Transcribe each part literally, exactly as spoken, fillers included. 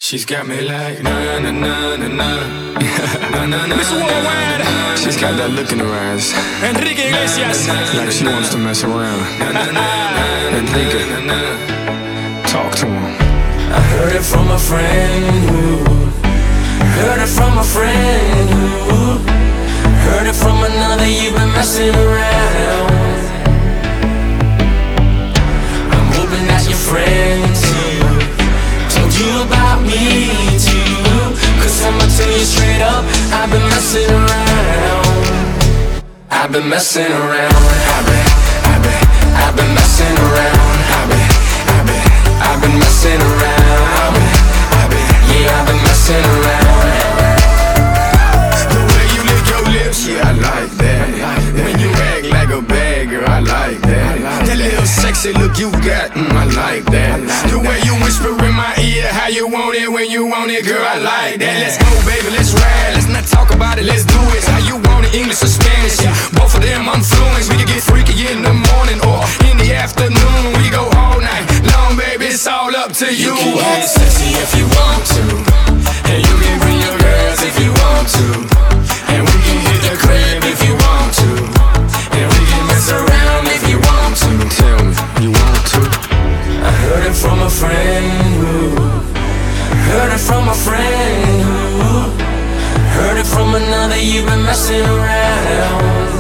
She's got me like na na na na na na na na. Miss Worldwide. She's got that look in her eyes, Enrique Iglesias. like she wants to mess around. Enrique, talk to him. I heard it from a friend who heard it from a friend who heard it from another. You've been messing around. I'm hoping that your friend too told you about me too. Cause I'ma tell you straight up, I've been messing around. I've been messing around. I've been, I've been, I've been messing around. I've been, I've been, I've been messing around. I've been, I've been, yeah, I've been messing around. The way you lick your lips, yeah, I like that. When you act like a bad girl, I like that. That little sexy look you got, mm, I like that. The way you whisper in my ear, how you want it when you want it, girl, I like that. Let's go, baby, let's ride. Let's not talk about it, let's do it. How you want it, English or Spanish? Yeah, both of them I'm fluent. We can get freaky in the morning or in the afternoon. We go all night long, baby, it's all up to you. You can get sexy if you want to, and you can bring your girls if you want to, and we can hit the crib if you want to, and we can mess around if you want to. Tell me, you want to? I heard it from a friend who heard it from a friend who heard it from another. You've been messing around.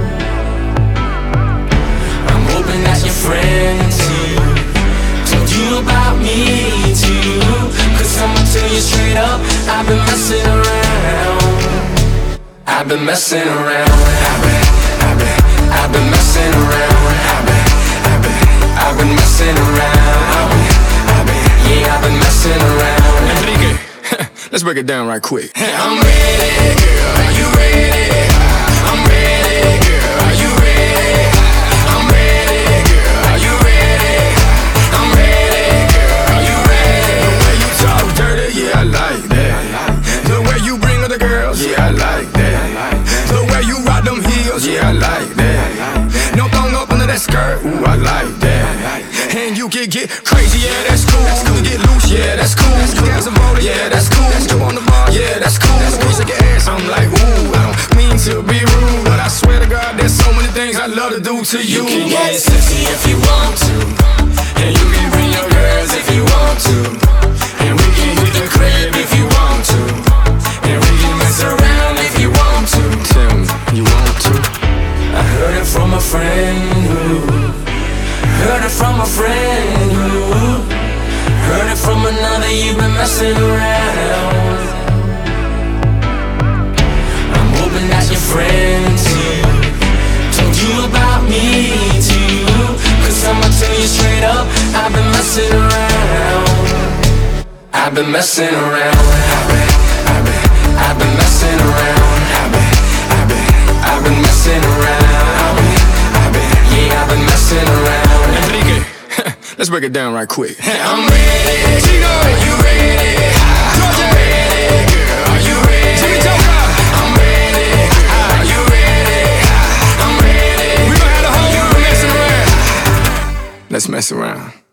I'm hoping that your friend too told you about me too. Cause I'ma tell you straight up, I've been messing around. I've been messing around. I've been, I've been, I've been messing around. I've been, I've been, I've been messing around. I've been, I've been, yeah, I've been messing around. Enrique, let's break it down right quick. I'm ready, girl, are you ready? I'm ready, girl, are you ready? I'm ready, girl, are you ready? I'm ready, girl, are you ready? The way you talk dirty, yeah, I like that. The way you bring other girls, yeah, I like that. The way you rock them heels, yeah, I like that. No thong up under that skirt, ooh, I like that. And you can get crazy, yeah, that's cool. You can get loose, yeah, that's cool. You can have some roller, yeah, that's cool. Jump on the bar, yeah, that's cool. Squeeze like your ass, I'm like, ooh, I don't mean to be rude, but I swear to God, there's so many things I love to do to you. You can get sexy if you want to, and you can bring your girls if you want to, and we can hit the crib if you want to, and we can mess around if you want to. Tell me, you want to? I heard it from a friend who heard it from a friend who heard it from another. You've been messing around. I'm hoping that your friend too told you about me too. Cause I'ma tell you straight up, I've been messing around. I've been messing around. I've been, I've been, I've been messing around. I've been, I've been, I've been messing around. I've been, I've been, yeah, I've been messing around. Enrique, let's break it down right quick. I'm ready, Chico, are you ready? I'm ready, girl, are you ready? I'm ready, are you ready? I'm ready. We gon' have the whole world messing around. Let's mess around.